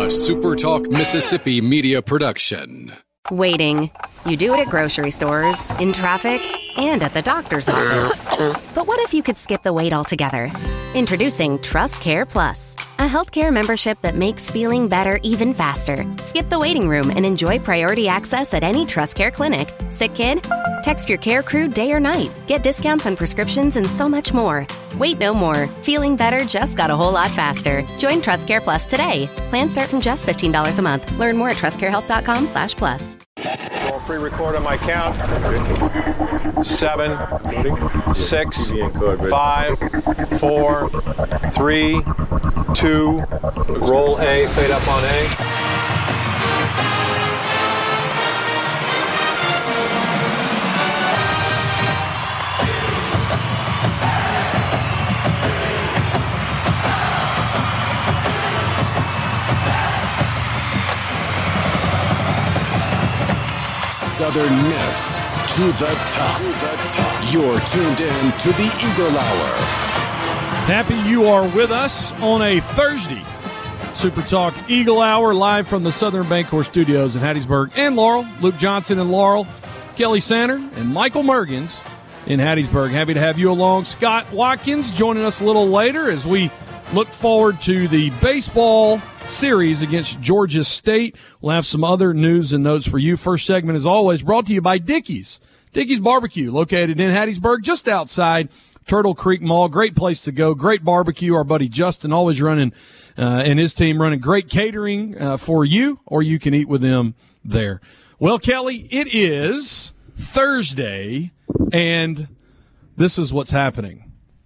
a SuperTalk Mississippi media production. Waiting. You do it at grocery stores, in traffic, and at the doctor's office. But what if you could skip the wait altogether? Introducing TrustCare Plus, a healthcare membership that makes feeling better even faster. Skip the waiting room and enjoy priority access at any TrustCare clinic. Sick kid? Text your care crew day or night. Get discounts on prescriptions and so much more. Wait no more. Feeling better just got a whole lot faster. Join TrustCare Plus today. Plans start from just $15 a month. Learn more at trustcarehealth.com/plus. I'll pre-record on my count. 7, 6, 5, 4, 3, 2. Roll A, fade up on A. Southern Miss to the top. You're tuned in to the Eagle Hour. Happy you are with us on a Thursday. Super Talk Eagle Hour live from the Southern Bancorp Studios in Hattiesburg and Laurel. Luke Johnson and Laurel, Kelly Sander, and Michael Mergens in Hattiesburg. Happy to have you along. Scott Watkins joining us a little later as we look forward to the baseball series against Georgia State. We'll have some other news and notes for you. First segment, as always, brought to you by Dickey's. Dickey's Barbecue, located in Hattiesburg, just outside Turtle Creek Mall. Great place to go. Great barbecue. Our buddy Justin always running, and his team running great catering for you, or you can eat with them there. Well, Kelly, it is Thursday, and this is what's happening.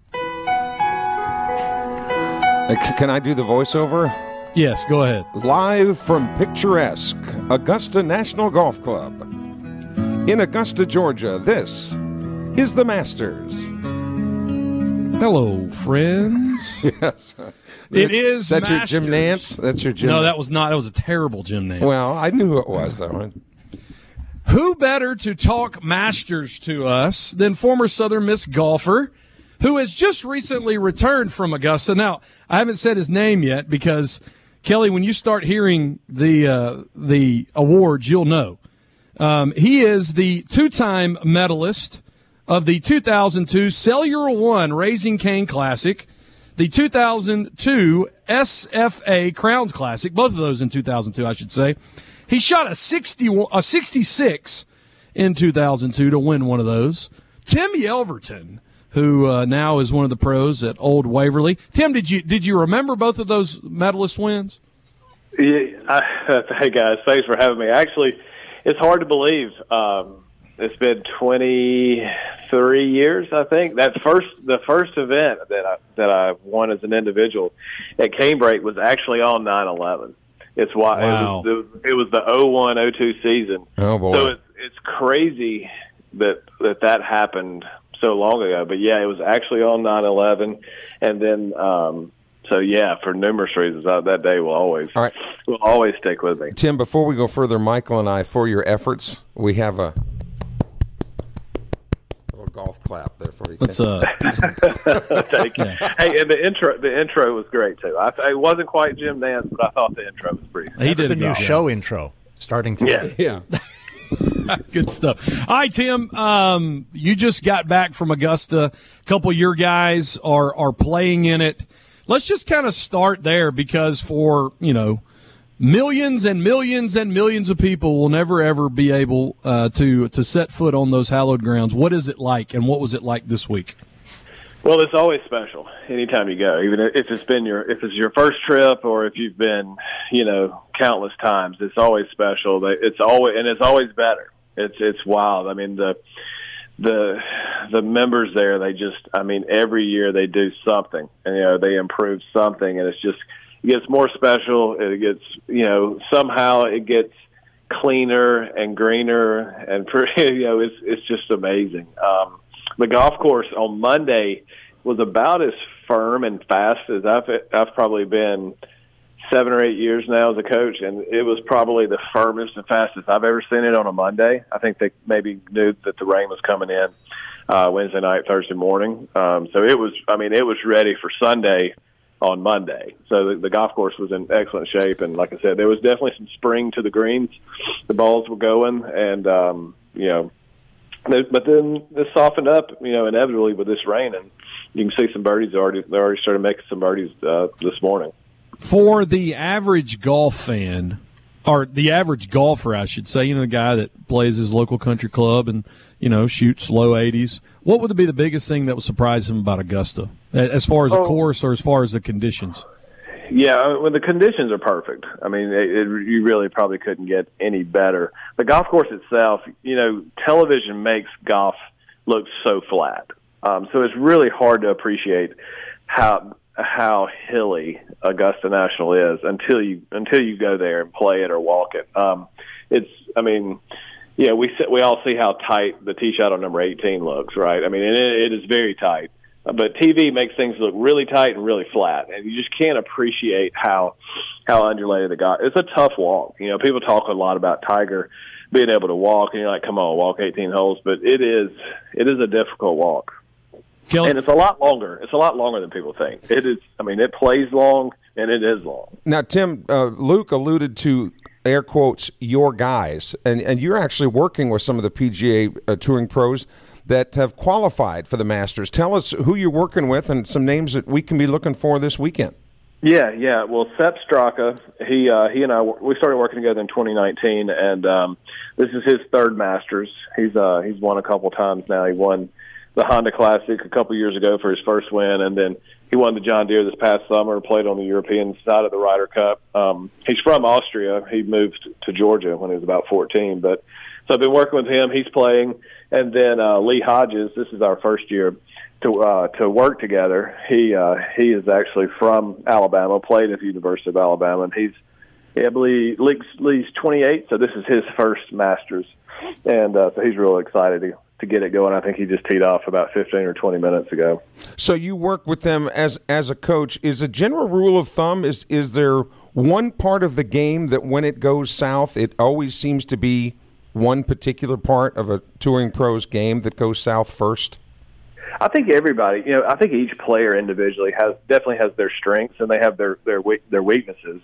Can I do the voiceover? Yes, go ahead. Live from picturesque Augusta National Golf Club in Augusta, Georgia, this is the Masters. Hello, friends. Yes. It is That's Masters. your Jim Nance? That's your Jim No, that was not. That was a terrible Jim Nance. Well, I knew who it was, though. Who better to talk Masters to us than former Southern Miss golfer who has just recently returned from Augusta? Now, I haven't said his name yet because, Kelly, when you start hearing the awards, you'll know. He is the two-time medalist of the 2002 Cellular One Raising Cane Classic, the 2002 SFA Crowns Classic, both of those in 2002, I should say. He shot a 66 in 2002 to win one of those. Tim Yelverton, who now is one of the pros at Old Waverly. Tim, did you remember both of those medalist wins? Yeah, hey guys, thanks for having me. Actually, it's hard to believe. It's been 23 years, I think. The first event that I won as an individual at Canebrake was actually on 9/11. It's why wow. it was the 01-02 season. Oh boy! So it's crazy that happened so long ago. But yeah, it was actually on 9/11, and then so yeah, for numerous reasons, that day will always stick with me. Tim, before we go further, Michael and I, for your efforts, we have a little golf clap there for you. Thank you. Yeah. Hey, and the intro was great too. It wasn't quite Jim Nance, but I thought the intro was pretty. He did the new show intro starting today. Yeah. Good stuff. All right, Tim, you just got back from Augusta. A couple of your guys are playing in it. Let's just kind of start there because for, millions and millions and millions of people will never, ever be able to set foot on those hallowed grounds. What is it like, and what was it like this week? Well, it's always special anytime you go, even if it's your first trip or if you've been, countless times. It's always special. It's always better. It's wild. I mean, the members there, every year they do something, and they improve something, and it gets more special. It gets, somehow it gets cleaner and greener, and it's just amazing. The golf course on Monday was about as firm and fast as I've probably been 7 or 8 years now as a coach, and it was probably the firmest and fastest I've ever seen it on a Monday. I think they maybe knew that the rain was coming in Wednesday night, Thursday morning. So it was ready for Sunday on Monday. So the golf course was in excellent shape, and like I said, there was definitely some spring to the greens. The balls were going, and but then this softened up, inevitably with this rain, and you can see some birdies they already started making some birdies this morning. For the average golf fan, or the average golfer, I should say, the guy that plays his local country club and, shoots low 80s, what would be the biggest thing that would surprise him about Augusta, as far as the course or as far as the conditions? Yeah, the conditions are perfect. I mean, you really probably couldn't get any better. The golf course itself, television makes golf look so flat. So it's really hard to appreciate how hilly Augusta National is until you go there and play it or walk it. We all see how tight the tee shot on number 18 looks, right? I mean, it is very tight. But TV makes things look really tight and really flat, and you just can't appreciate how undulated it got. It's a tough walk. People talk a lot about Tiger being able to walk, and you're like, come on, walk 18 holes. But it is a difficult walk. Kelly? And it's a lot longer. It's a lot longer than people think. It is. I mean, it plays long, and it is long. Now, Tim, Luke alluded to, air quotes, your guys, and you're actually working with some of the PGA touring pros that have qualified for the Masters. Tell us who you're working with and some names that we can be looking for this weekend. Yeah. Well, Sepp Straka, he and I, we started working together in 2019, and this is his third Masters. He's won a couple times now. He won the Honda Classic a couple years ago for his first win, and then he won the John Deere this past summer, played on the European side of the Ryder Cup. He's from Austria. He moved to Georgia when he was about 14. But so I've been working with him. He's playing. And then Lee Hodges, this is our first year to work together. He is actually from Alabama, played at the University of Alabama, and I believe Lee's 28, so this is his first Masters. And so he's really excited to get it going. I think he just teed off about 15 or 20 minutes ago. So you work with them as a coach. Is a general rule of thumb, is there one part of the game that when it goes south, it always seems to be one particular part of a touring pro's game that goes south first? I think everybody, I think each player individually definitely has their strengths and they have their weaknesses.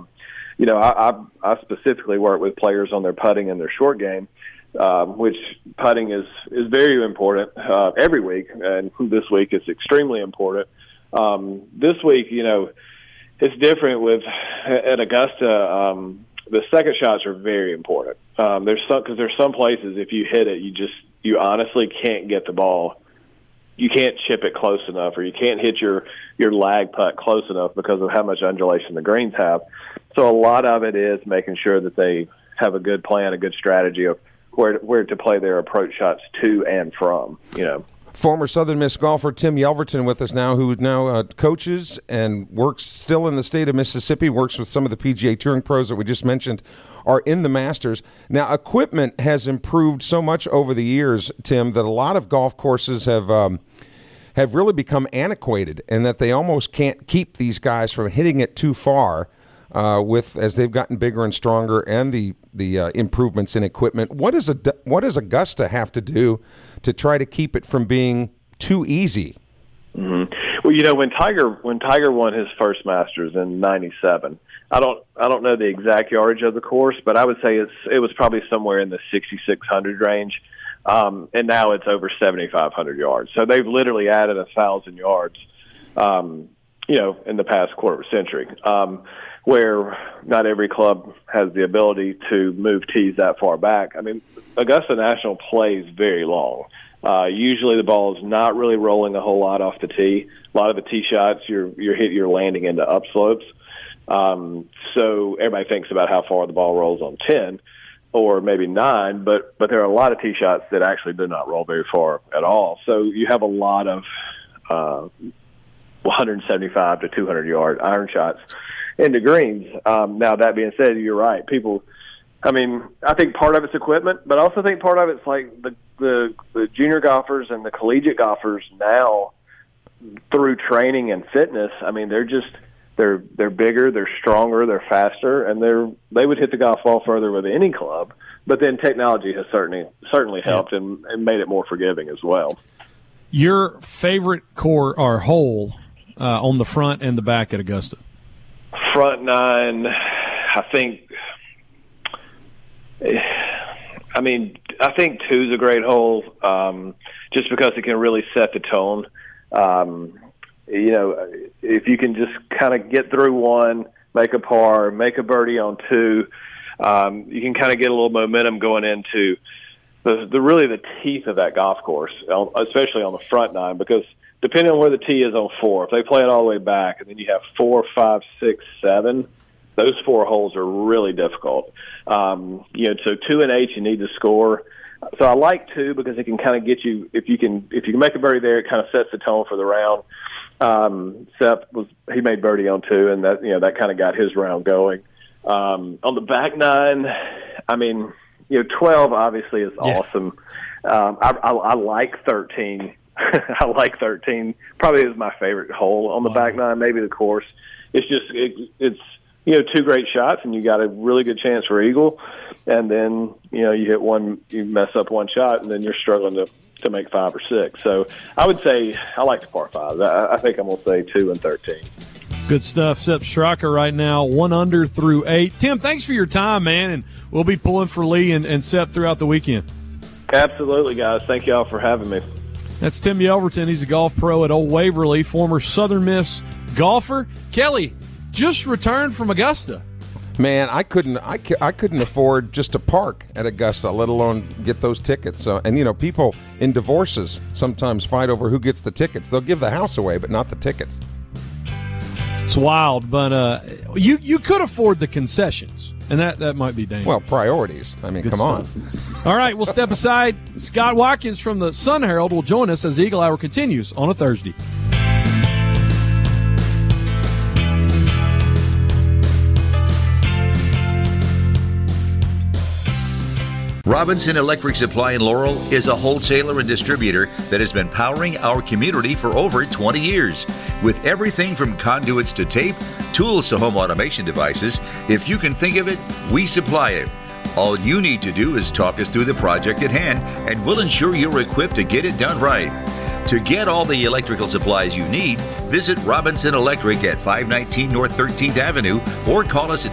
I specifically work with players on their putting and their short game, which putting is very important every week, and this week it's extremely important. This week, it's different with at Augusta. The second shots are very important. There's some places if you hit it, you honestly can't get the ball. You can't chip it close enough, or you can't hit your lag putt close enough because of how much undulation the greens have. So a lot of it is making sure that they have a good plan, a good strategy of where to play their approach shots to and from. Former Southern Miss golfer Tim Yelverton with us now, who now coaches and works still in the state of Mississippi, works with some of the PGA Touring pros that we just mentioned are in the Masters. Now, equipment has improved so much over the years, Tim, that a lot of golf courses have really become antiquated, and that they almost can't keep these guys from hitting it too far as they've gotten bigger and stronger, and the improvements in equipment. What does Augusta have to do to try to keep it from being too easy? Mm-hmm. Well, when Tiger won his first Masters in '97, I don't know the exact yardage of the course, but I would say it was probably somewhere in the 6,600 range, and now it's over 7,500 yards. So they've literally added 1,000 yards, in the past quarter century. Where not every club has the ability to move tees that far back. I mean, Augusta National plays very long. Usually the ball is not really rolling a whole lot off the tee. A lot of the tee shots, you're landing into upslopes. So everybody thinks about how far the ball rolls on 10 or maybe 9, but there are a lot of tee shots that actually do not roll very far at all. So you have a lot of 175 to 200 yard iron shots into greens. Now, that being said, you're right. I think part of it's equipment, but I also think part of it's like the junior golfers and the collegiate golfers now, through training and fitness. I mean, they're bigger, they're stronger, they're faster, and they would hit the golf ball further with any club. But then technology has certainly helped and made it more forgiving as well. Your favorite core or hole on the front and the back at Augusta? Front 9, I think. I think 2 is a great hole, just because it can really set the tone. If you can just kind of get through 1, make a par, make a birdie on 2, you can kind of get a little momentum going into the teeth of that golf course, especially on the front 9, because depending on where the tee is on 4, if they play it all the way back, and then you have 4, 5, 6, 7, those 4 holes are really difficult. So 2 and 8, you need to score. So I like 2 because it can kind of get you. If you can make a birdie there, it kind of sets the tone for the round. Seth he made birdie on 2, and that kind of got his round going. On the back 9, 12 obviously is awesome. I like 13. I like 13. Probably is my favorite hole on the back 9. Maybe the course. It's just it's 2 great shots, and you got a really good chance for eagle. And then you hit one, you mess up one shot, and then you're struggling to make 5 or 6. So I would say I like the par 5. I think I'm going to say 2 and 13. Good stuff. Sepp Straka right now, 1 under through 8. Tim, thanks for your time, man, and we'll be pulling for Lee and Sepp throughout the weekend. Absolutely, guys. Thank you all for having me. That's Tim Yelverton. He's a golf pro at Old Waverly, former Southern Miss golfer. Kelly just returned from Augusta. Man, I couldn't afford just to park at Augusta, let alone get those tickets. So, and people in divorces sometimes fight over who gets the tickets. They'll give the house away, but not the tickets. It's wild, but you could afford the concessions, and that might be dangerous. Well, priorities. I mean, Good come stuff. All right, we'll step aside. Scott Watkins from the Sun Herald will join us as the Eagle Hour continues on a Thursday. Robinson Electric Supply in Laurel is a wholesaler and distributor that has been powering our community for over 20 years. With everything from conduits to tape, tools to home automation devices, if you can think of it, we supply it. All you need to do is talk us through the project at hand, and we'll ensure you're equipped to get it done right. To get all the electrical supplies you need, visit Robinson Electric at 519 North 13th Avenue or call us at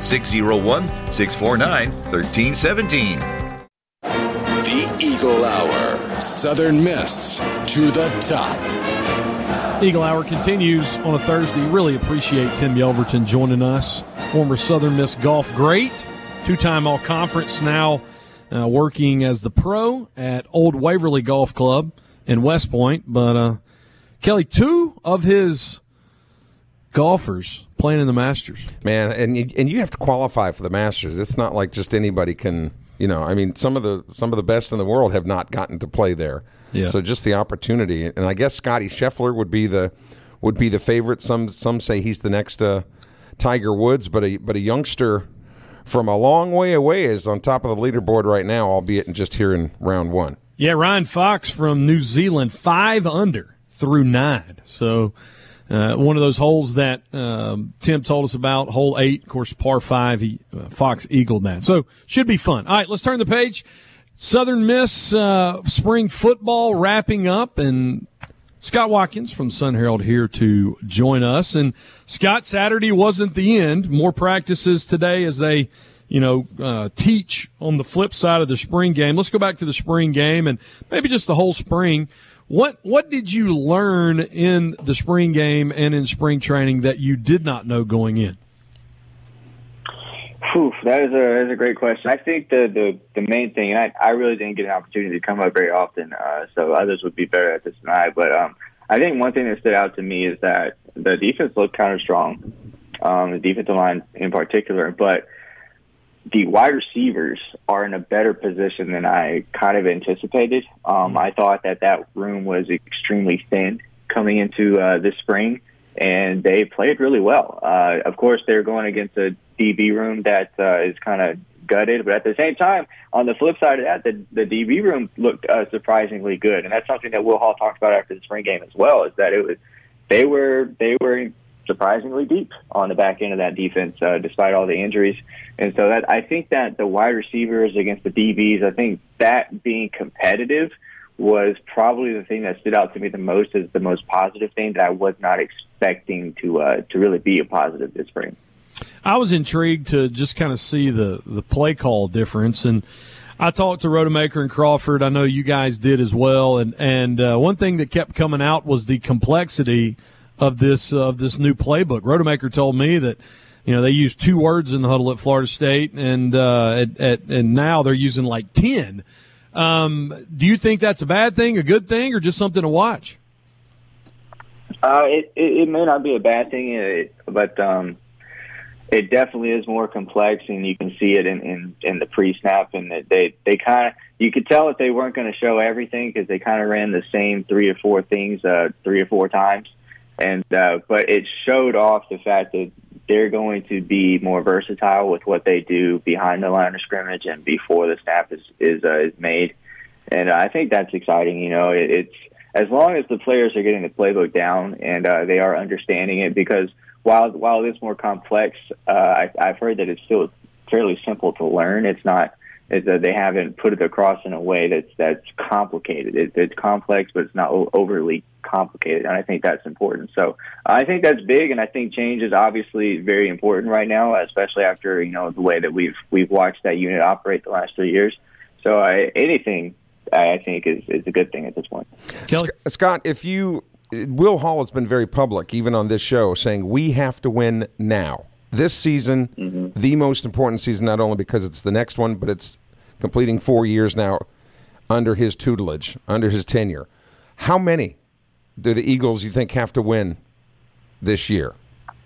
601-649-1317. The Eagle Hour. Southern Miss to the top. Eagle Hour continues on a Thursday. Really appreciate Tim Yelverton joining us. Former Southern Miss golf great, 2-time All-Conference, now working as the pro at Old Waverly Golf Club in West Point. But, Kelly, 2 of his golfers playing in the Masters. Man, and you have to qualify for the Masters. It's not like just anybody can – some of the best in the world have not gotten to play there. Yeah. So just the opportunity, and I guess Scotty Scheffler would be the favorite. Some say he's the next Tiger Woods, but a youngster from a long way away is on top of the leaderboard right now, albeit just here in round 1. Yeah, Ryan Fox from New Zealand, 5 under through 9. So one of those holes that Tim told us about, hole 8, of course, par 5, Fox eagled that. So should be fun. All right, let's turn the page. Southern Miss spring football wrapping up, and Scott Watkins from Sun Herald here to join us. And Scott, Saturday wasn't the end. More practices today as they teach on the flip side of the spring game. Let's go back to the spring game and maybe just the whole spring. What did you learn in the spring game and in spring training that you did not know going in? That is a great question. I think the main thing, and I really didn't get an opportunity to come up very often, so others would be better at this than I. But I think one thing that stood out to me is that the defense looked kind of strong, the defensive line in particular. But the wide receivers are in a better position than I kind of anticipated. I thought that room was extremely thin coming into this spring, and they played really well. Of course, they're going against a DB room that is kind of gutted, but at the same time, on the flip side of that, the DB room looked surprisingly good, and that's something that Will Hall talked about after the spring game as well. Is that they were surprisingly deep on the back end of that defense, despite all the injuries. And so I think that the wide receivers against the DBs, I think that being competitive was probably the thing that stood out to me the most as the most positive thing that I was not expecting to really be a positive this spring. I was intrigued to just kind of see the play call difference, and I talked to Rodemaker and Crawford. I know you guys did as well, and one thing that kept coming out was the complexity of this new playbook. Rodemaker told me that they use 2 words in the huddle at Florida State, and now they're using like 10. Do you think that's a bad thing, a good thing, or just something to watch? It may not be a bad thing, but it definitely is more complex, and you can see it in the pre-snap. And they kind of, you could tell that they weren't going to show everything because they kind of ran the same 3 or 4 things 3 or 4 times, and but it showed off the fact that they're going to be more versatile with what they do behind the line of scrimmage and before the snap is made. And I think that's exciting. It's as long as the players are getting the playbook down and they are understanding it, because while it's more complex, I've heard that it's still fairly simple to learn. It's not. They haven't put it across in a way that's complicated. It's complex, but it's not overly complicated, and I think that's important. So I think that's big, and I think change is obviously very important right now, especially after the way that we've watched that unit operate the last 3 years. So anything I think is a good thing at this point. Kelly? Scott, Will Hall has been very public, even on this show, saying we have to win now. This season, the most important season, not only because it's the next one, but it's completing 4 years now under his tutelage, under his tenure. How many do the Eagles, you think, have to win this year?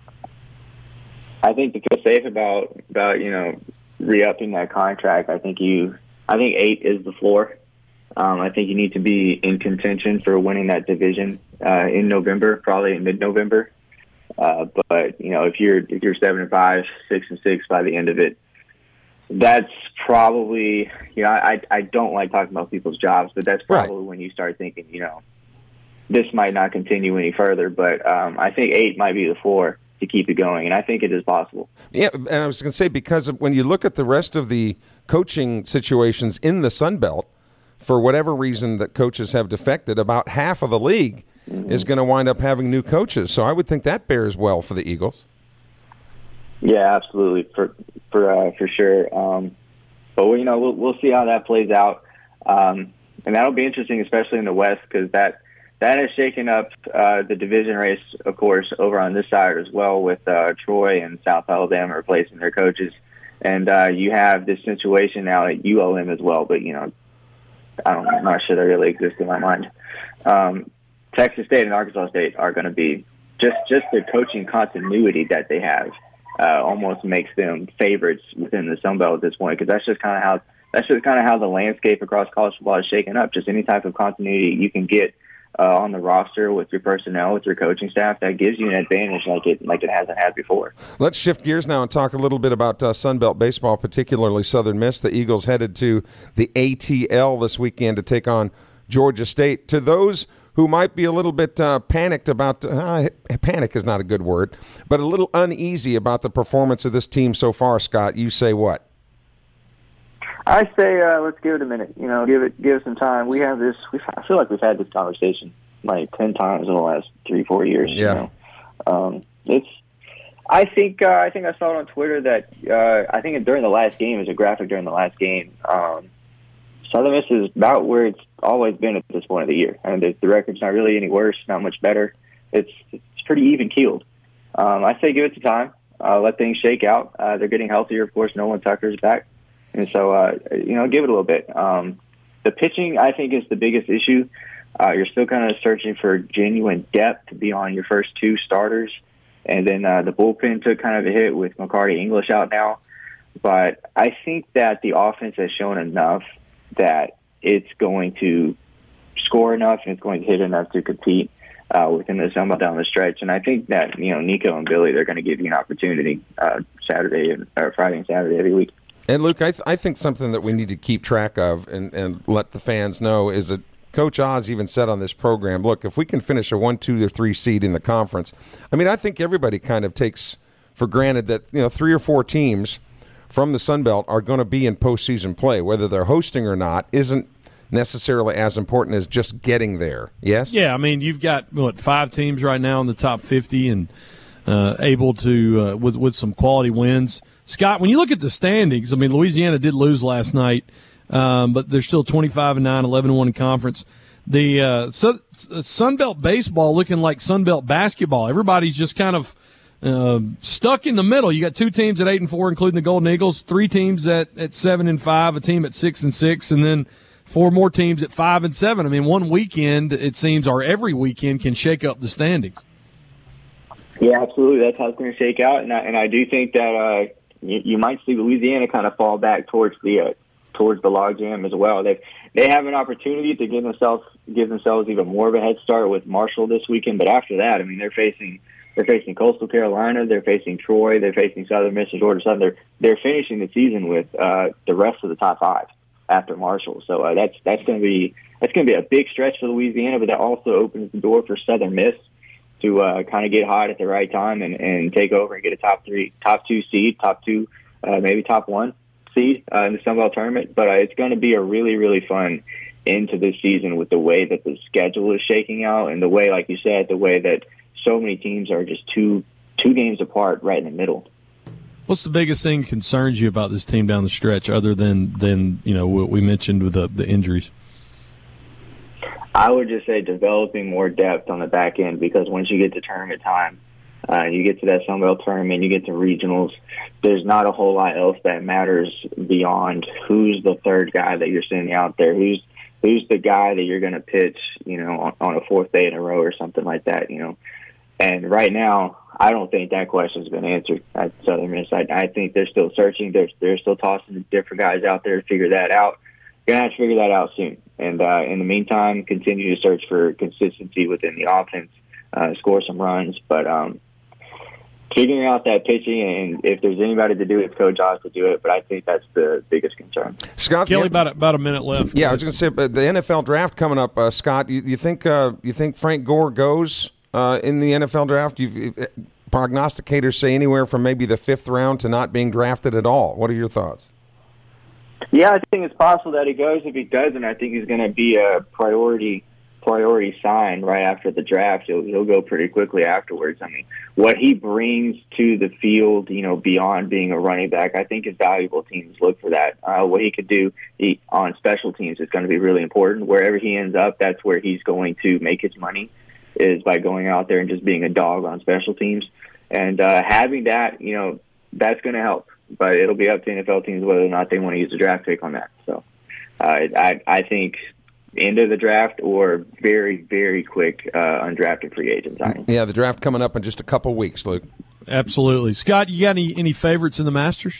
I think to feel safe about re-upping that contract, I think 8 is the floor. I think you need to be in contention for winning that division in November, probably in mid-November. But if you're 7-5, 6-6 by the end of it, that's probably I don't like talking about people's jobs, but that's probably when you start thinking this might not continue any further. But I think 8 might be the floor to keep it going, and I think it is possible. Yeah, and I was going to say, because when you look at the rest of the coaching situations in the Sun Belt, for whatever reason that coaches have defected, about half of the league is going to wind up having new coaches. So I would think that bears well for the Eagles. Yeah, absolutely, for sure. But we'll see how that plays out, and that'll be interesting, especially in the West, because that has shaken up the division race, of course, over on this side as well, with Troy and South Alabama replacing their coaches, and you have this situation now at ULM as well. But I'm not sure that really exists in my mind. Texas State and Arkansas State are going to be just the coaching continuity that they have almost makes them favorites within the Sun Belt at this point, because that's just kind of how the landscape across college football is shaken up. Just any type of continuity you can get on the roster with your personnel, with your coaching staff, that gives you an advantage like it hasn't had before. Let's shift gears now and talk a little bit about Sun Belt baseball, particularly Southern Miss. The Eagles headed to the ATL this weekend to take on Georgia State. To those who might be a little bit panicked about panic is not a good word, but a little uneasy about the performance of this team so far, Scott, you say what? I say let's give it a minute. Give it some time. I feel like we've had this conversation like 10 times in the last 3-4 years. Yeah. I think I saw it on Twitter that I think during the last game, as a graphic during the last game, Southern Miss is about where it's always been at this point of the year. I mean, the record's not really any worse, not much better. It's pretty even keeled. I say give it some time. Let things shake out. They're getting healthier, of course. Nolan Tucker's back. And so, give it a little bit. The pitching, I think, is the biggest issue. You're still kind of searching for genuine depth beyond your first 2 starters. And then the bullpen took kind of a hit with McCarty English out now. But I think that the offense has shown enough that it's going to score enough and it's going to hit enough to compete within the Sun Belt down the stretch. And I think that, Nico and Billy, they're going to give you an opportunity Friday and Saturday every week. And, Luke, I think something that we need to keep track of and let the fans know is that Coach Oz even said on this program, look, if we can finish a 1, 2, or 3 seed in the conference, I think everybody kind of takes for granted that 3 or 4 teams from the Sun Belt are going to be in postseason play, whether they're hosting or not, isn't necessarily as important as just getting there. Yes? Yeah, I mean, you've got, 5 teams right now in the top 50 and able to, with some quality wins. Scott, when you look at the standings, I mean, Louisiana did lose last night, but they're still 25-9, 11-1 in conference. The Sunbelt baseball looking like Sunbelt basketball. Everybody's just kind of stuck in the middle. You got 2 teams at 8-4, including the Golden Eagles, 3 teams at 7-5, a team at 6-6, and then 4 more teams at 5-7. I mean, one weekend, it seems, or every weekend can shake up the standings. Yeah, absolutely. That's how it's going to shake out, and I do think that you might see Louisiana kind of fall back towards the logjam as well. They have an opportunity to give themselves even more of a head start with Marshall this weekend, but after that, I mean, they're facing Coastal Carolina, they're facing Troy, they're facing Southern Miss and Georgia Southern. They're finishing the season with the rest of the top 5 after Marshall. So that's going to be a big stretch for Louisiana, but that also opens the door for Southern Miss to kind of get hot at the right time and take over and get a top 2 seed, maybe top 1 seed in the Sun Belt tournament. But it's going to be a really, really fun end to this season with the way that the schedule is shaking out and the way, like you said, the way that so many teams are just two games apart right in the middle. What's the biggest thing that concerns you about this team down the stretch, other than what we mentioned with the injuries? I would just say developing more depth on the back end, because once you get to tournament time, you get to that Sun Belt tournament, you get to regionals, there's not a whole lot else that matters beyond who's the third guy that you're sending out there, who's the guy that you're going to pitch, on a 4th day in a row or something like that, And right now, I don't think that question's been answered at Southern Miss. I think they're still searching. They're still tossing different guys out there to figure that out. You're going to have to figure that out soon. And in the meantime, continue to search for consistency within the offense, score some runs. But figuring out that pitching, and if there's anybody to do it, it's Coach Oz to do it. But I think that's the biggest concern. Scott, Kelly, about a minute left. Yeah, I was going to say, the NFL draft coming up, Scott, you think Frank Gore goes in the NFL draft? Prognosticators say anywhere from maybe the 5th round to not being drafted at all. What are your thoughts? Yeah, I think it's possible that he goes. If he doesn't, I think he's going to be a priority sign right after the draft. He'll go pretty quickly afterwards. I mean, what he brings to the field, beyond being a running back, I think is valuable. Teams look for that. What he could do on special teams is going to be really important. Wherever he ends up, that's where he's going to make his money, is by going out there and just being a dog on special teams. And having that, that's going to help. But it'll be up to NFL teams whether or not they want to use a draft pick on that. So I think end of the draft or very, very quick undrafted free agent signing. Yeah, the draft coming up in just a couple weeks, Luke. Absolutely. Scott, you got any favorites in the Masters?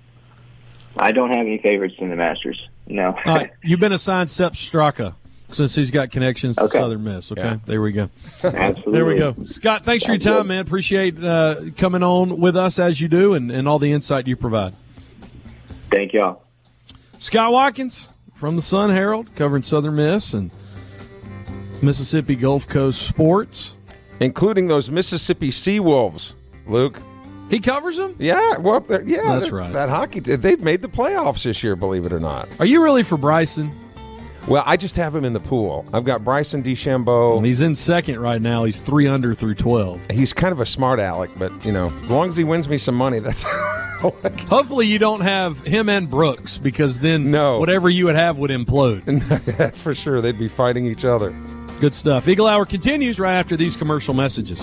I don't have any favorites in the Masters, no. All right, you've been assigned Sepp Straka since he's got connections to Southern Miss. Okay, yeah. There we go. Absolutely. There we go. Scott, thanks for your time, man. Appreciate coming on with us as you do and all the insight you provide. Thank y'all. Scott Watkins from the Sun Herald, covering Southern Miss and Mississippi Gulf Coast sports. Including those Mississippi Seawolves, Luke. He covers them? Yeah, well, that's right. That hockey they've made the playoffs this year, believe it or not. Are you really for Bryson? Well, I just have him in the pool. I've got Bryson DeChambeau. And he's in second right now. He's 3 under through 12. He's kind of a smart aleck, but, as long as he wins me some money, that's Hopefully you don't have him and Brooks, because then whatever you would have would implode. That's for sure. They'd be fighting each other. Good stuff. Eagle Hour continues right after these commercial messages.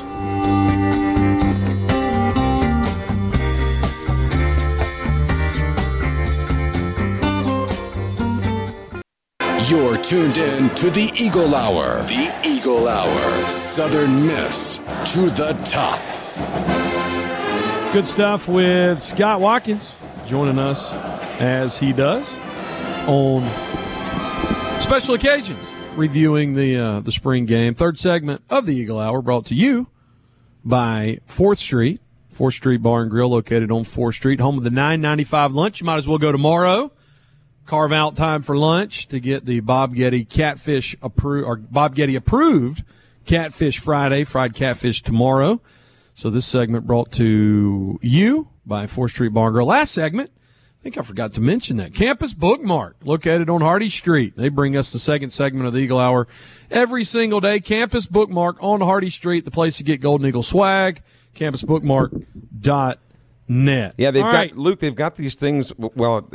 You're tuned in to the Eagle Hour. The Eagle Hour. Southern Miss to the top. Good stuff with Scott Watkins joining us as he does on special occasions, reviewing the spring game. Third segment of the Eagle Hour brought to you by 4th Street. 4th Street Bar and Grill located on 4th Street, home of the $9.95 lunch. You might as well go tomorrow. Carve out time for lunch to get the Bob Getty Bob Getty approved Catfish Friday, fried catfish tomorrow. So this segment brought to you by 4th Street Bar and Grill. Last segment, I think I forgot to mention that. Campus Bookmark, located on Hardy Street. They bring us the second segment of the Eagle Hour every single day. Campus Bookmark on Hardy Street, the place to get Golden Eagle swag, campusbookmark.net. Yeah, they've All got, right. Luke, they've got these things, well,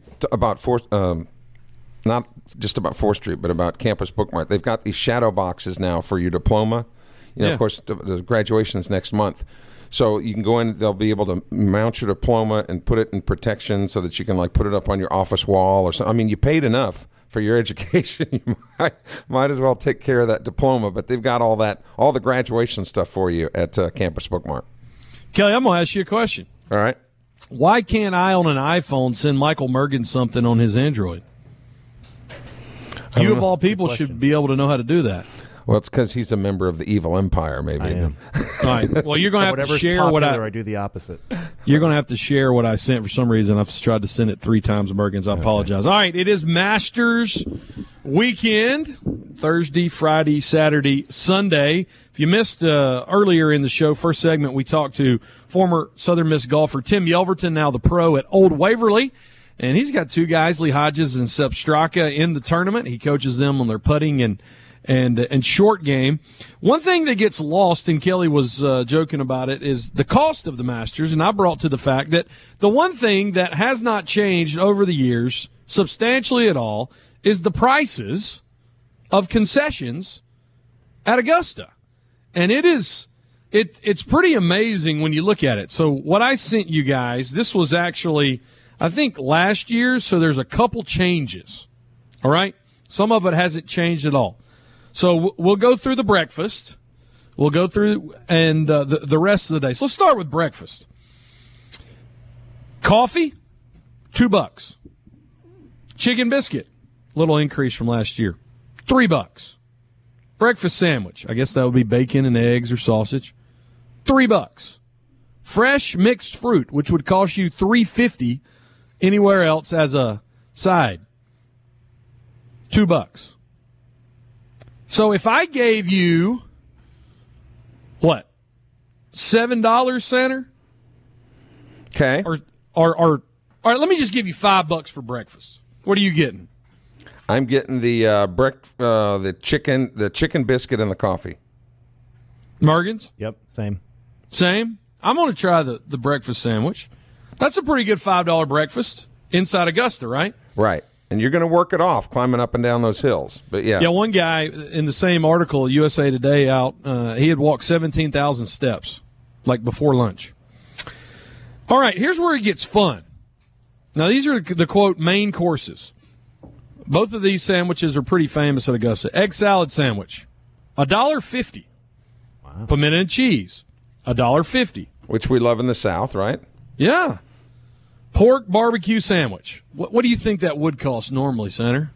not just about 4th Street, but about Campus Bookmark. They've got these shadow boxes now for your diploma. Of course, the graduation's next month. So you can go in, they'll be able to mount your diploma and put it in protection so that you can, like, put it up on your office wall or something. I mean, you paid enough for your education. You might as well take care of that diploma. But they've got all the graduation stuff for you at Campus Bookmark. Kelly, I'm going to ask you a question. All right. Why can't I, on an iPhone, send Michael Mergen something on his Android? You, of all people, should be able to know how to do that. Well, it's because he's a member of the evil empire, maybe. I am. All right. Well, you're going to have to share what I do the opposite. You're going to have to share what I sent for some reason. I've tried to send it 3 times, Mergens. I apologize. All right. It is Masters weekend, Thursday, Friday, Saturday, Sunday. If you missed earlier in the show, first segment, we talked to former Southern Miss golfer Tim Yelverton, now the pro at Old Waverly. And he's got 2 guys, Lee Hodges and Sepp Straka, in the tournament. He coaches them on their putting and short game. One thing that gets lost, and Kelly was joking about it, is the cost of the Masters. And I brought to the fact that the one thing that has not changed over the years substantially at all is the prices of concessions at Augusta. And it's pretty amazing when you look at it. So what I sent you guys, this was actually, I think, last year, so there's a couple changes. All right? Some of it hasn't changed at all. So we'll go through the breakfast. We'll go through and the rest of the day. So let's start with breakfast. Coffee, $2. Chicken biscuit, little increase from last year, $3. Breakfast sandwich, I guess that would be bacon and eggs or sausage, $3. Fresh mixed fruit, which would cost you $3.50 anywhere else as a side, $2. So if I gave you, what, $7, Center? Okay. Or all right, let me just give you $5 for breakfast. What are you getting? I'm getting the chicken biscuit and the coffee. Mergens? Yep, same. Same? I'm going to try the breakfast sandwich. That's a pretty good $5 breakfast inside Augusta, right? Right. And you're going to work it off climbing up and down those hills. But yeah. Yeah, one guy in the same article, USA Today out, he had walked 17,000 steps, like before lunch. All right, here's where it gets fun. Now, these are the, quote, main courses. Both of these sandwiches are pretty famous at Augusta. Egg salad sandwich, $1.50. Wow. Pimento and cheese, $1.50. Which we love in the South, right? Yeah. Pork barbecue sandwich. What do you think that would cost normally, Center?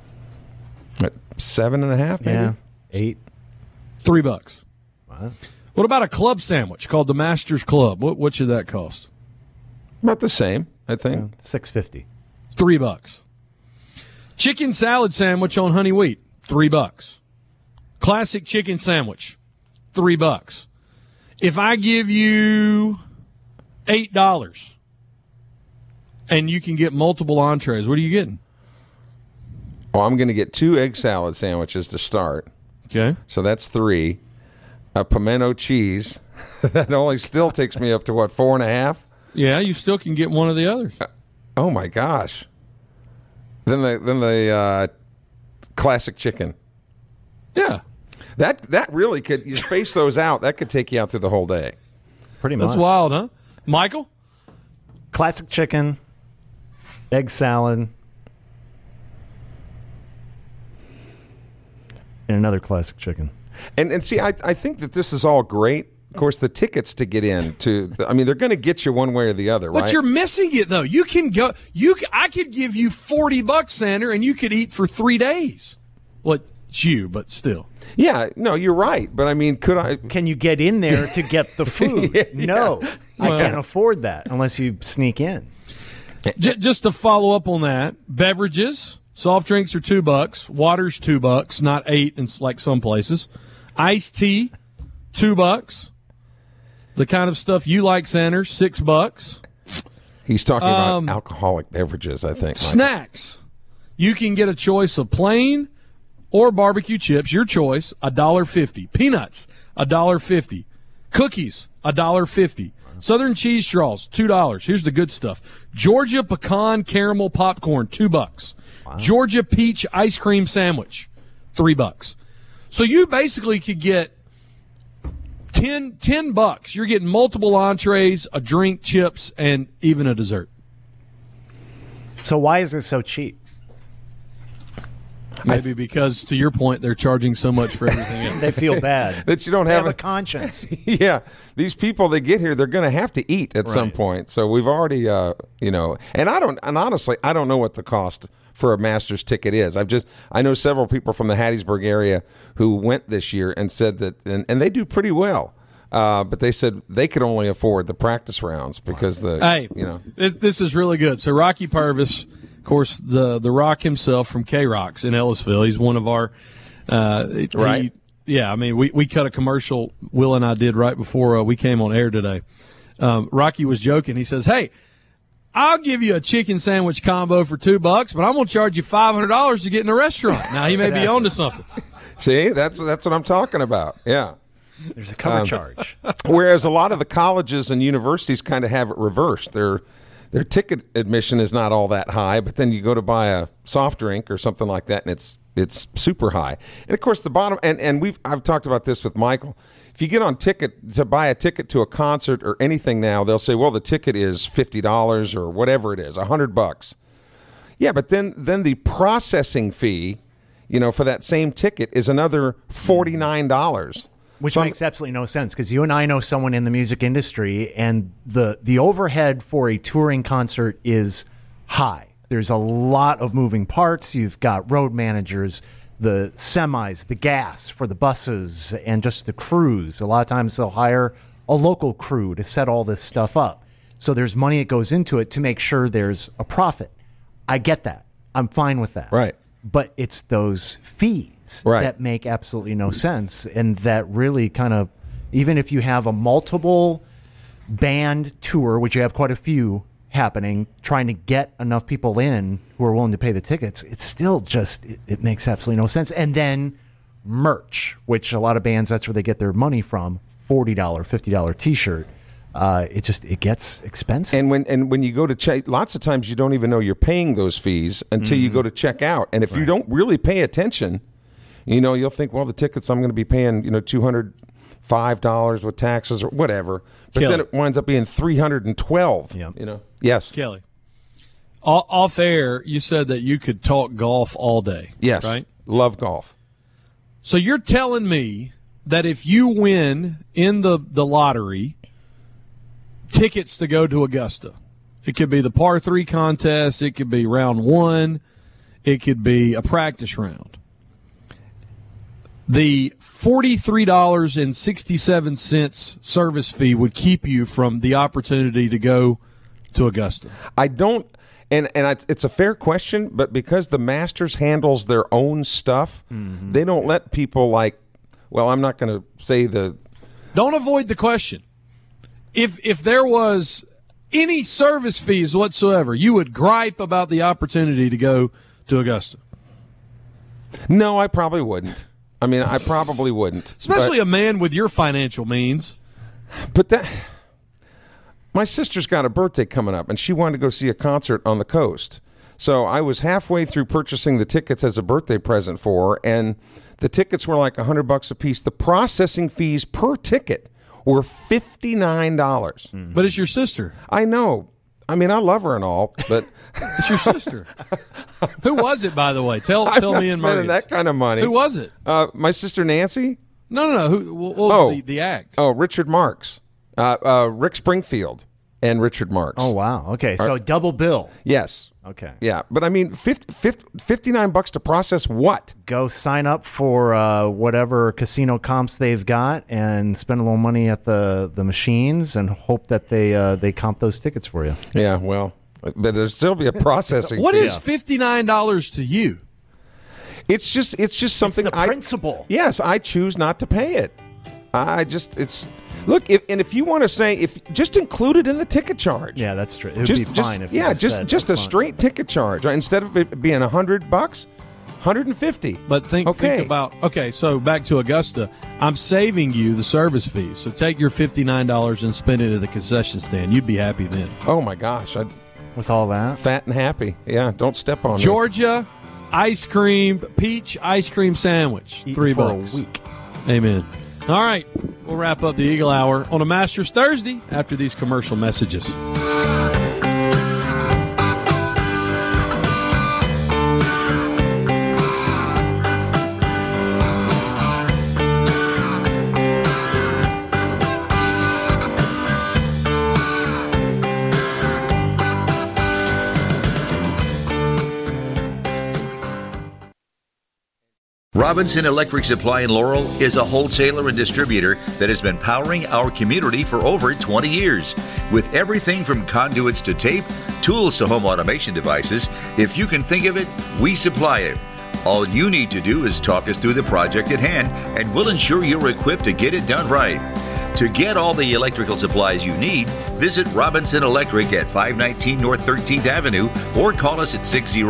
$7.50, maybe? Yeah, $8. $3. Wow. What about a club sandwich called the Masters Club? What should that cost? About the same, I think. $6.50. $3. Chicken salad sandwich on honey wheat, $3. Classic chicken sandwich, $3. If I give you $8 and you can get multiple entrees, what are you getting? Well, I'm going to get 2 egg salad sandwiches to start. Okay. So that's 3. A pimento cheese. That only still takes me up to, what, 4.5? Yeah, you still can get one of the others. Oh, my gosh. Then the classic chicken. Yeah. That really could, you space those out, that could take you out through the whole day. Pretty much. That's wild, huh? Michael? Classic chicken, egg salad, and another classic chicken. And see, I think that this is all great. Of course, the tickets to get in they're going to get you one way or the other, right? But you're missing it, though. You can go. I could give you $40, Sander, and you could eat for 3 days. Well, it's you, but still. Yeah, no, you're right. But I mean, Can you get in there to get the food? Yeah. No, I can't afford that unless you sneak in. Just to follow up on that, beverages, soft drinks are $2, water's $2, not $8 in like some places. Iced tea, $2. The kind of stuff you like, Sanders, $6. He's talking about alcoholic beverages, I think. Snacks. You can get a choice of plain or barbecue chips, your choice, $1.50. Peanuts, $1.50. Cookies, $1.50. Southern cheese straws, $2. Here's the good stuff. Georgia pecan caramel popcorn, $2. Wow. Georgia peach ice cream sandwich, $3. So you basically could get $10. You're getting multiple entrees, a drink, chips, and even a dessert. So why is this so cheap? Maybe because, to your point, they're charging so much for everything else. They feel bad. That you don't have a conscience. Yeah. These people that get here, they're going to have to eat at some point. So we've already, and honestly, I don't know what the cost for a Masters ticket is. I know several people from the Hattiesburg area who went this year and said that, and they do pretty well. But they said they could only afford the practice rounds because this is really good. So Rocky Purvis, of course, the Rock himself from K-Rocks in Ellisville. He's one of our right. We cut a commercial. Will and I did right before we came on air today. Rocky was joking. He says, "Hey, I'll give you a chicken sandwich combo for $2, but I'm going to charge you $500 to get in the restaurant." Now he may be onto something. See, that's what I'm talking about. Yeah. There's a cover charge. Whereas a lot of the colleges and universities kind of have it reversed. Their ticket admission is not all that high, but then you go to buy a soft drink or something like that, and it's super high. And of course, the bottom and I've talked about this with Michael. If you get on ticket to buy a ticket to a concert or anything now, they'll say, well, the ticket is $50 or whatever it is, $100. Yeah, but then the processing fee, for that same ticket is another $49. Which makes absolutely no sense because you and I know someone in the music industry, and the overhead for a touring concert is high. There's a lot of moving parts. You've got road managers, the semis, the gas for the buses, and just the crews. A lot of times they'll hire a local crew to set all this stuff up. So there's money that goes into it to make sure there's a profit. I get that. I'm fine with that. Right. But it's those fees that make absolutely no sense, and that really kind of, even if you have a multiple band tour, which you have quite a few happening, trying to get enough people in who are willing to pay the tickets, it's still just, it makes absolutely no sense. And then merch, which a lot of bands, that's where they get their money from, $40, $50 T-shirt. It gets expensive. And when you go to check, lots of times you don't even know you're paying those fees until you go to check out. And if you don't really pay attention, you'll think, well, the tickets I'm going to be paying, $205 with taxes or whatever. But then it winds up being $312. Yeah. Yes. Kelly, off air, you said that you could talk golf all day. Yes. Right? Love golf. So you're telling me that if you win in the lottery, tickets to go to Augusta. It could be the par 3 contest. It could be round 1. It could be a practice round. The $43.67 service fee would keep you from the opportunity to go to Augusta. I don't, and it's a fair question, but because the Masters handles their own stuff, they don't let people I'm not going to say Don't avoid the question. If there was any service fees whatsoever, you would gripe about the opportunity to go to Augusta. No, I probably wouldn't. I probably wouldn't. Especially a man with your financial means. But my sister's got a birthday coming up, and she wanted to go see a concert on the coast. So I was halfway through purchasing the tickets as a birthday present for her, and the tickets were like $100 a piece. The processing fees per ticket were $59. But it's your sister. I know. I love her and all, but it's your sister. Who was it, by the way? Tell me in spending that kind of money. Who was it? My sister Nancy. No. What was the act? Oh, Richard Marx, Rick Springfield, and Richard Marx. Oh wow. Okay, so double bill. Yes. Okay. Yeah, but $59 to process what? Go sign up for whatever casino comps they've got and spend a little money at the machines and hope that they comp those tickets for you. Yeah, well, but there'll still be a processing What fee. is $59 to you? It's just something. It's the principle. Yes, I choose not to pay it. Look, if you want to say, just include it in the ticket charge. Yeah, that's true. It would be fine if you just a straight ticket charge. Right? Instead of it being $100, $150. But think about, so back to Augusta. I'm saving you the service fees. So take your $59 and spend it at the concession stand. You'd be happy then. Oh, my gosh. With all that? Fat and happy. Yeah, don't step on Georgia ice cream, peach ice cream sandwich. $3 for a week. Amen. All right, we'll wrap up the Eagle Hour on a Masters Thursday after these commercial messages. Robinson Electric Supply in Laurel is a wholesaler and distributor that has been powering our community for over 20 years. With everything from conduits to tape, tools to home automation devices, if you can think of it, we supply it. All you need to do is talk us through the project at hand, and we'll ensure you're equipped to get it done right. To get all the electrical supplies you need, visit Robinson Electric at 519 North 13th Avenue or call us at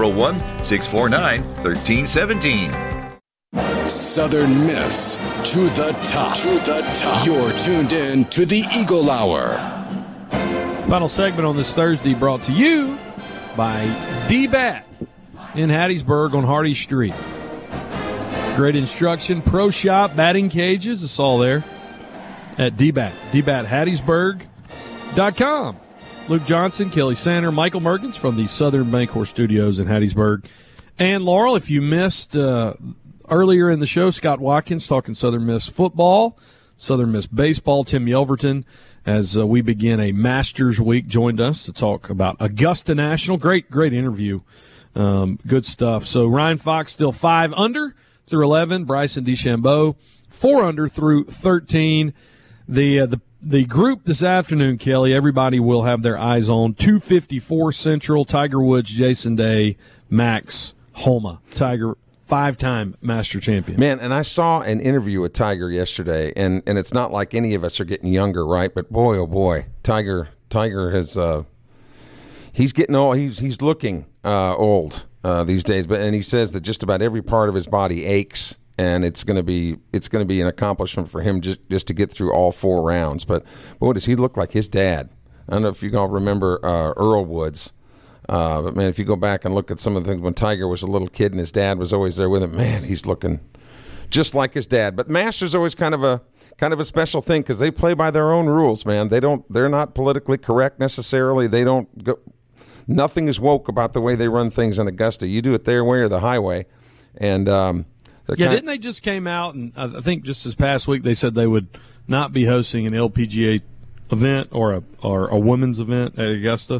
601-649-1317. Southern Miss to the top. To the top. You're tuned in to the Eagle Hour. Final segment on this Thursday brought to you by D-Bat in Hattiesburg on Hardy Street. Great instruction, pro shop, batting cages. It's all there at D-Bat. DBATHattiesburg.com. Luke Johnson, Kelly Sander, Michael Mergens from the Southern Bancorp Studios in Hattiesburg. And Laurel, if you missed earlier in the show, Scott Watkins talking Southern Miss football, Southern Miss baseball. Tim Yelverton, as we begin a Masters week, joined us to talk about Augusta National. Great interview. Good stuff. So Ryan Fox still 5 under through 11. Bryson DeChambeau 4 under through 13. The group this afternoon, Kelly, everybody will have their eyes on 254 Central, Tiger Woods, Jason Day, Max Homa. Tiger, 5-time master champion. Man, and I saw an interview with Tiger yesterday, and it's not like any of us are getting younger, right? But boy, oh boy, Tiger has he's getting old. He's looking old these days. And he says that just about every part of his body aches, and it's going to be an accomplishment for him just to get through all 4 rounds. But boy, does he look like his dad? I don't know if you all remember Earl Woods. But, man, if you go back and look at some of the things when Tiger was a little kid and his dad was always there with him, man, he's looking just like his dad. But Masters always kind of a special thing because they play by their own rules, man. They're not politically correct necessarily. They don't go. Nothing is woke about the way they run things in Augusta. You do it their way or the highway. And didn't they just came out and I think just this past week they said they would not be hosting an LPGA event or a women's event at Augusta.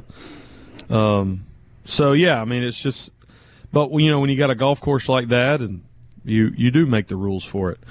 So yeah, I mean, it's just, but when you got a golf course like that and you do make the rules for it.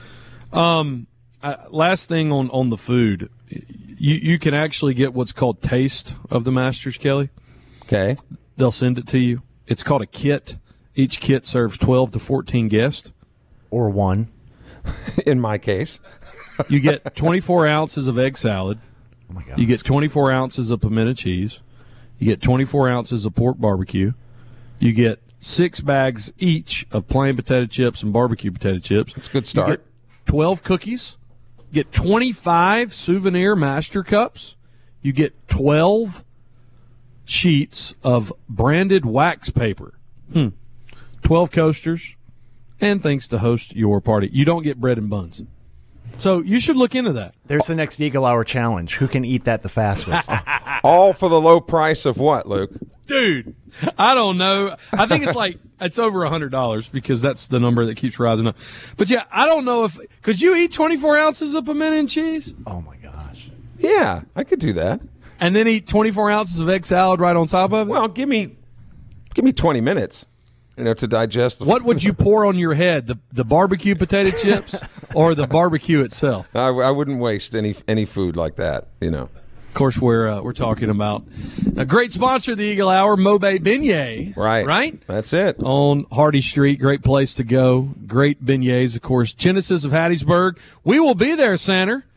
Last thing on the food, you can actually get what's called Taste of the Masters, Kelly. Okay. They'll send it to you. It's called a kit. Each kit serves 12 to 14 guests. Or 1. In my case. You get 24 ounces of egg salad. Oh my God. You get 24 ounces of pimento cheese. You get 24 ounces of pork barbecue. You get 6 bags each of plain potato chips and barbecue potato chips. That's a good start. You get 12 cookies. You get 25 souvenir master cups. You get 12 sheets of branded wax paper. 12 coasters and things to host your party. You don't get bread and buns. So you should look into that. There's the next Eagle Hour challenge. Who can eat that the fastest? All for the low price of what, Luke? Dude, I don't know. I think it's over $100 because that's the number that keeps rising up. But yeah, I don't know if could you eat 24 ounces of pimento and cheese? Oh my gosh. Yeah, I could do that. And then eat 24 ounces of egg salad right on top of it? Well, give me 20 minutes. To digest. What would you pour on your head? The barbecue potato chips or the barbecue itself? I wouldn't waste any food like that, Of course, we're talking about a great sponsor of the Eagle Hour, Mobay Beignet. Right? That's it. On Hardy Street. Great place to go. Great beignets, of course. Genesis of Hattiesburg. We will be there, Sander.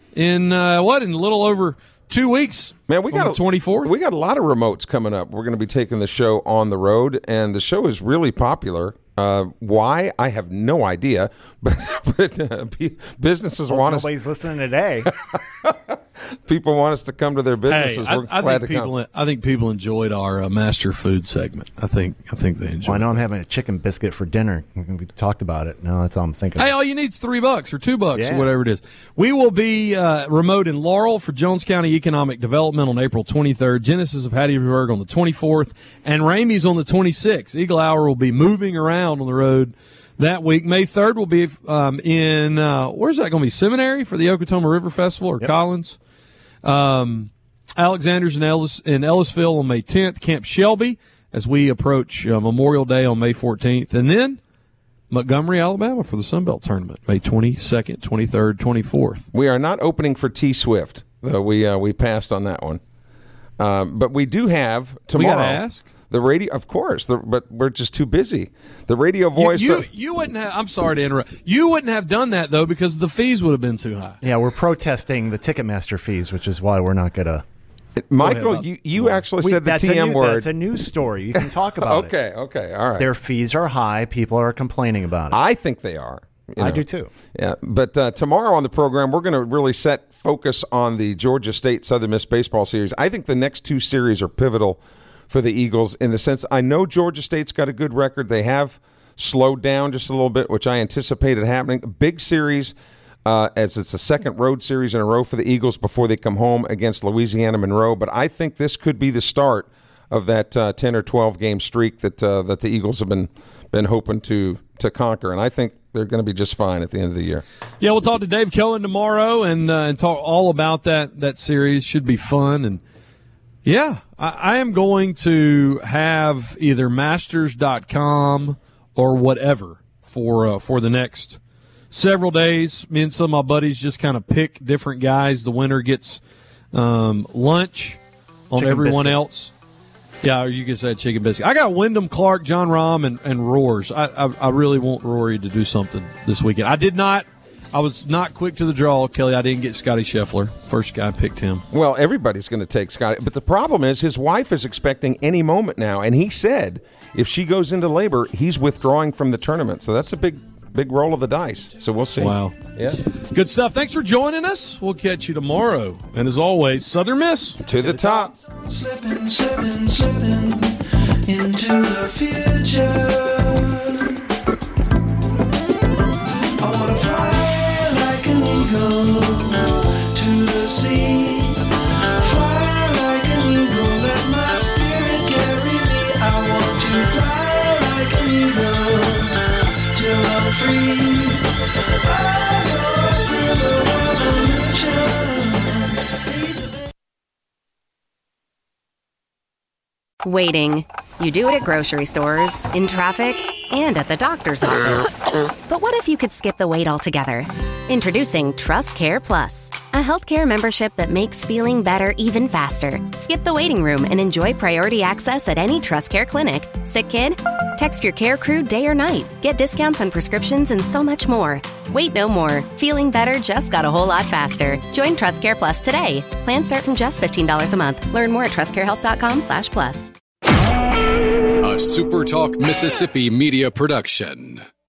in a little over 2 weeks. Man, we got the 24th. We got a lot of remotes coming up. We're going to be taking the show on the road, and the show is really popular. Why? I have no idea, but businesses want us. Nobody's listening today. People want us to come to their businesses. Hey, We're glad to come. I think people enjoyed our Master Food segment. I think they enjoyed. Well, I know I'm having a chicken biscuit for dinner. We talked about it. No, that's all I'm thinking. Hey, all you need is $3 or $2 or whatever it is. We will be remote in Laurel for Jones County Economic Development on April 23rd, Genesis of Hattiesburg on the 24th, and Ramey's on the 26th. Eagle Hour will be moving around on the road that week. May 3rd will be in where's that going to be? Seminary for the Okatoma River Festival or Collins. Alexander's in Ellisville on May 10th. Camp Shelby as we approach Memorial Day on May 14th. And then Montgomery, Alabama for the Sun Belt Tournament, May 22nd, 23rd, 24th. We are not opening for T-Swift, though we passed on that one. But we do have tomorrow. We got to ask. The radio, of course, but we're just too busy. The radio voice. You wouldn't have. I'm sorry to interrupt. You wouldn't have done that though because the fees would have been too high. Yeah, we're protesting the Ticketmaster fees, which is why we're not going to. Michael, you actually said the TM word. That's a news story. You can talk about it. Okay, all right. Their fees are high. People are complaining about it. I think they are. I do too. Yeah, but tomorrow on the program, we're going to really set focus on the Georgia State Southern Miss baseball series. I think the next two series are pivotal for the Eagles in the sense I know Georgia State's got a good record. They have slowed down just a little bit, which I anticipated happening. Big series as it's the second road series in a row for the Eagles before they come home against Louisiana Monroe. But I think this could be the start of that 10 or 12 game streak that the Eagles have been hoping to conquer. And I think they're going to be just fine at the end of the year. Yeah, we'll talk to Dave Cohen tomorrow and talk all about that series. Should be fun. And yeah, I am going to have either masters.com or whatever for the next several days. Me and some of my buddies just kind of pick different guys. The winner gets lunch on Chicken everyone biscuit. else. Yeah, or you can say chicken biscuit. I got Wyndham Clark, John Rahm, and Roars. I really want Rory to do something this weekend. I was not quick to the draw, Kelly. I didn't get Scotty Scheffler. First guy picked him. Well, everybody's going to take Scotty. But the problem is his wife is expecting any moment now. And he said if she goes into labor, he's withdrawing from the tournament. So that's a big roll of the dice. So we'll see. Wow. Yeah. Good stuff. Thanks for joining us. We'll catch you tomorrow. And as always, Southern Miss. To the top. Slipping into the future. I want to fly like an eagle to the sea. Fly like an eagle, let my spirit carry me. I want to fly like an eagle till I'm free. I go through the revolution. Waiting. You do it at grocery stores, in traffic, and at the doctor's office. But what if you could skip the wait altogether? Introducing Trust Care Plus, a healthcare membership that makes feeling better even faster. Skip the waiting room and enjoy priority access at any Trust Care clinic. Sick kid? Text your care crew day or night. Get discounts on prescriptions and so much more. Wait no more. Feeling better just got a whole lot faster. Join Trust Care Plus today. Plans start from just $15 a month. Learn more at trustcarehealth.com/plus. A SuperTalk Mississippi media production.